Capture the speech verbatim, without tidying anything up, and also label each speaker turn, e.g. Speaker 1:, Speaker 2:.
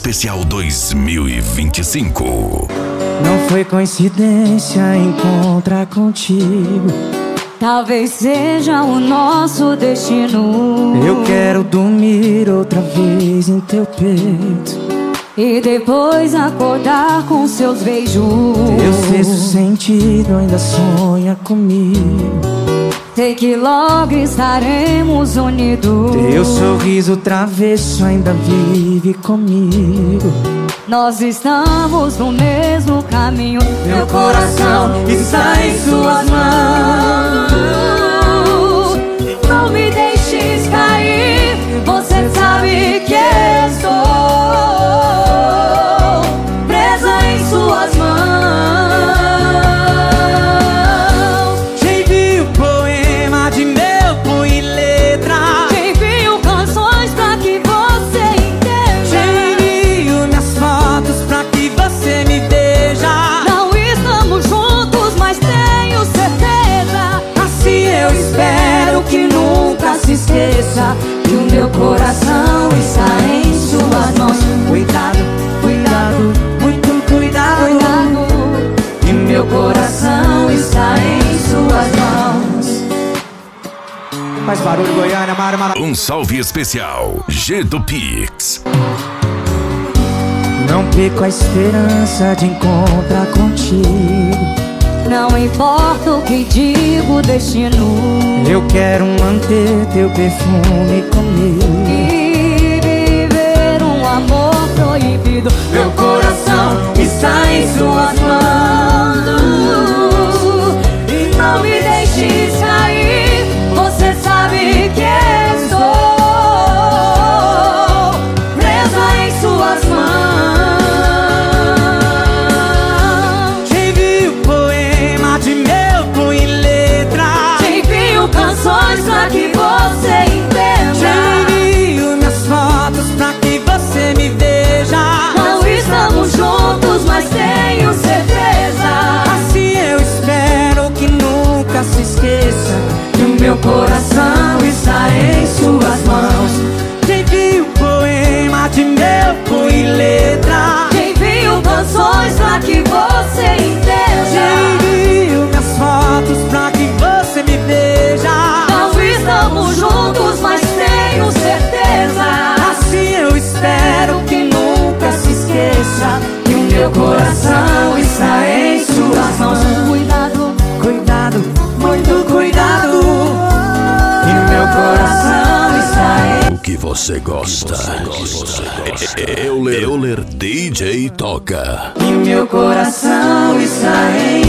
Speaker 1: Especial dois mil e vinte e cinco.
Speaker 2: Não foi coincidência encontrar contigo,
Speaker 3: talvez seja o nosso destino.
Speaker 2: Eu quero dormir outra vez em teu peito
Speaker 3: e depois acordar com seus beijos.
Speaker 2: Teu sexto sentido ainda sonha comigo,
Speaker 3: sei que logo estaremos unidos.
Speaker 2: Teu sorriso travesso ainda vive comigo.
Speaker 3: Nós estamos no mesmo caminho.
Speaker 2: Meu coração está em suas mãos.
Speaker 3: Não me deixes cair, você sabe que estou presa em suas mãos.
Speaker 2: Te envio poema de meu punho e letra,
Speaker 3: te envio canções pra que você entenda,
Speaker 2: te envio minhas fotos pra que você me veja.
Speaker 3: Não estamos juntos, mas tenho certeza,
Speaker 2: assim eu espero que nunca se esqueça que o meu coração está em suas mãos. Cuidado, cuidado, muito cuidado,
Speaker 3: cuidado.
Speaker 2: E meu coração está em suas mãos. Faz barulho, Goiânia, Mara, Mara.
Speaker 1: Um salve especial G do Pix.
Speaker 2: Não perco a esperança de encontrar contigo,
Speaker 3: não importa o que diga o destino.
Speaker 2: Eu quero manter teu perfume comigo
Speaker 3: e viver um amor proibido.
Speaker 2: Meu coração está em suas mãos
Speaker 3: e não me deixes cair, você sabe que estou presa em suas mãos.
Speaker 2: Te envio poema de meu punho e letra,
Speaker 3: te envio canções pra que você entenda,
Speaker 2: te envio minhas fotos pra que você me veja.
Speaker 3: Não estamos juntos, mas tenho certeza,
Speaker 2: assim eu espero que nunca se esqueça que o meu coração está em suas mãos. Te envio poema de meu punho e letra,
Speaker 3: te envio canções pra que você entenda,
Speaker 2: te envio minhas fotos pra que você me veja.
Speaker 3: Não estamos juntos, mas tenho certeza,
Speaker 2: assim eu espero que nunca se esqueça que o meu coração está em suas mãos.
Speaker 3: Cuidado,
Speaker 2: cuidado, muito cuidado. E meu coração está em...
Speaker 1: O que você gosta, Euler, Euler D J toca.
Speaker 2: E meu coração está em